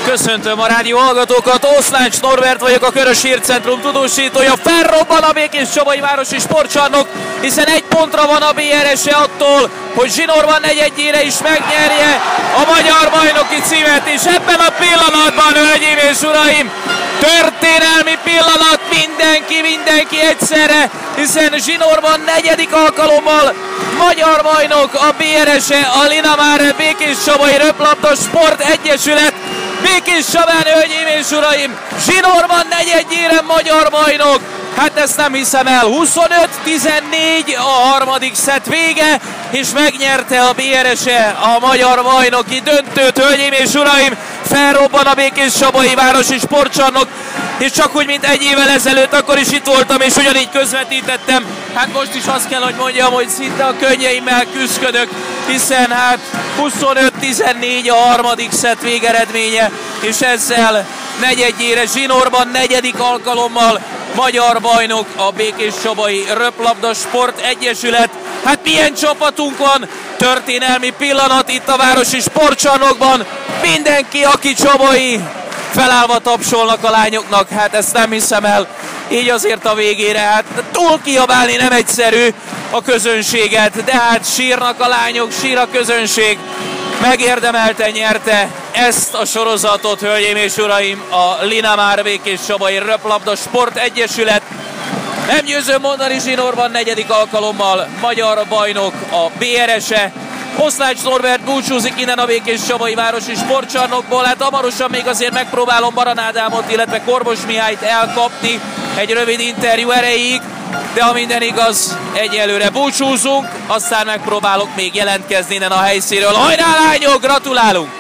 Köszöntöm a rádió hallgatókat, Oszlács Norbert vagyok, a Körös Hírcentrum tudósítója. Felrobban a Békéscsabai Városi Sportcsarnok, hiszen egy pontra van a BRS-e attól, hogy Zsinorban negyedjére is megnyerje a magyar bajnoki címet, és ebben a pillanatban, hölgyeim és uraim, történelmi pillanat, mindenki egyszerre, hiszen Zsinorban negyedik alkalommal magyar bajnok a BRS-e, a Linamar Békéscsabai Röplabda Sport Egyesület. Békéscsabán, hölgyeim és uraim, Zsinorban negyedjére magyar bajnok. Hát ezt nem hiszem el. 25-14 a harmadik szett vége, és megnyerte a BRS-e a magyar bajnoki döntőt, hölgyeim és uraim. Felrobban a Békéscsabai Városi Sportcsarnok, és csak úgy, mint egy évvel ezelőtt, akkor is itt voltam, és ugyanígy közvetítettem. Hát most is azt kell, hogy mondjam, hogy szinte a könnyeimmel küzdködök, hiszen hát 25-14 a harmadik szett végeredménye, és ezzel negyedjére Zsinorban negyedik alkalommal magyar bajnok a Békéscsabai Röplabda Sport Egyesület. Hát milyen csapatunk van, történelmi pillanat itt a Városi Sportcsarnokban. Mindenki, aki csabai, felállva tapsolnak a lányoknak, hát ezt nem hiszem el. Így azért a végére, hát túl kiabálni nem egyszerű a közönséget, de hát sírnak a lányok, sír a közönség. Megérdemelte, nyerte ezt a sorozatot, hölgyeim és uraim, a Linamar Békéscsabai Röplabda Sport Egyesület. Nem győzöm mondani, Zsinorban negyedik alkalommal magyar bajnok a BRS-e. Oszlács Norbert búcsúzik innen a Békéscsabai Városi Sportcsarnokból. Hát hamarosan még azért megpróbálom Baran Ádámot, illetve Korbos Mihályt elkapni egy rövid interjú erejéig, de ha minden igaz, egyelőre búcsúzunk, aztán megpróbálok még jelentkezni innen a helyszínről. Hajrá lányok, gratulálunk!